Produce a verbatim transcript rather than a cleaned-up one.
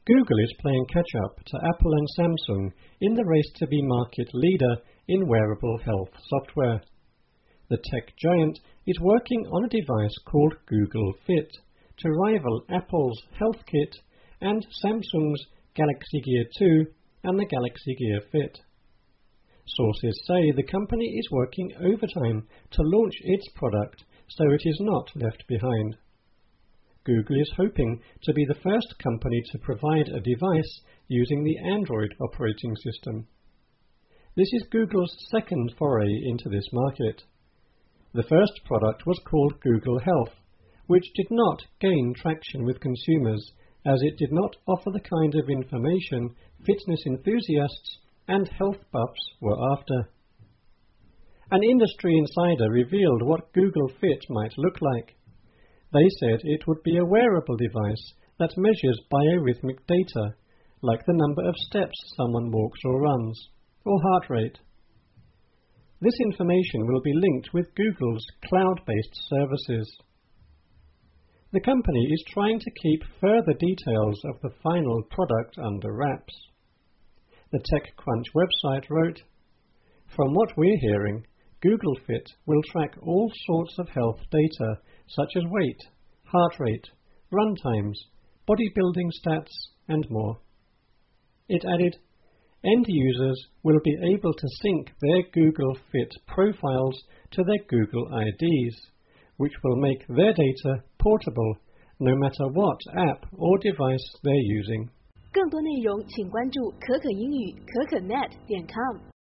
Google is playing catch-up to Apple and Samsung in the race to be market leader in wearable health software. The tech giant is working on a device called Google Fit to rival Apple's HealthKit and Samsung's Galaxy Gear two and the Galaxy Gear Fit. Sources say the company is working overtime to launch its product so it is not left behind. Google is hoping to be the first company to provide a device using the Android operating system. This is Google's second foray into this market. The first product was called Google Health, which did not gain traction with consumers as it did not offer the kind of information fitness enthusiasts and health buffs were after. An industry insider revealed what Google Fit might look like. They said it would be a wearable device that measures biorhythmic data, like the number of steps someone walks or runs, or heart rate. This information will be linked with Google's cloud-based services. The company is trying to keep further details of the final product under wraps. The TechCrunch website wrote, "From what we're hearing, Google Fit will track all sorts of health data such as weight, heart rate, run times, bodybuilding stats, and more." It added, "End users will be able to sync their Google Fit profiles to their Google I Ds, which will make their data portable no matter what app or device they're using." 更多内容请关注可可英语可可 net 点 com。